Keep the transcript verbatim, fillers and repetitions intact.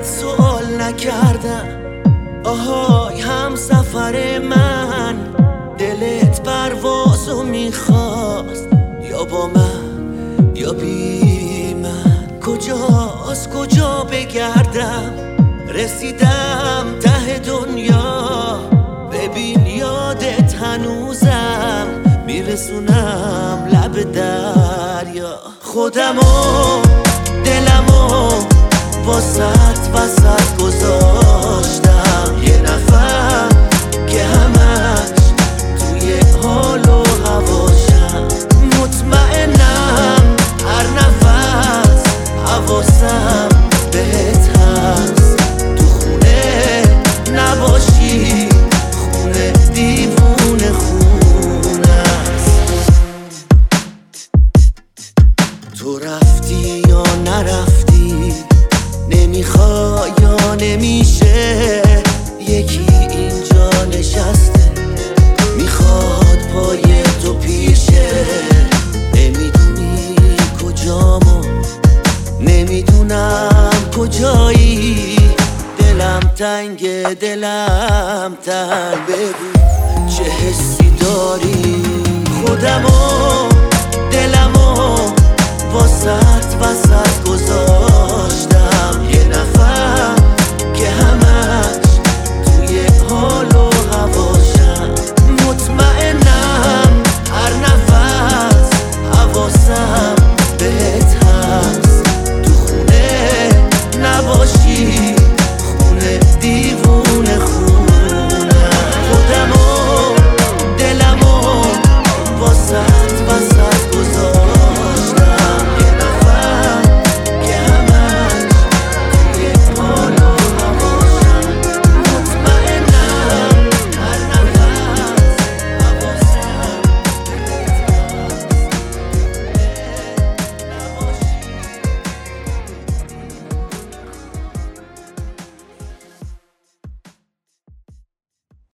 ازت سوال نکردم. آهای هم سفر من، دلت پروازو میخواست، یا با من یا بی من. کجاست کجا بگردم، رسیدم ته دنیا. ببین یادت هنوزم، میرسونم لب دریا. خودمو دلمو واسط وسط گذاشتم، یه نفر که همش توی حال و هواشم. مطمئنم هر نفس حواسم بهت هست. تو خونه نباشی، خونه دیوونه خونه است. تو رفتی یا نرفتی، نمیخوای یا نمیشه. یکی اینجا نشسته میخواد پای تو پیشه. نمیدونی کجامو، نمیدونم کجایی. دلم تنگ دلم تنگ، بگو چه حسی داری. خودمو دلمو واسط وسط گذار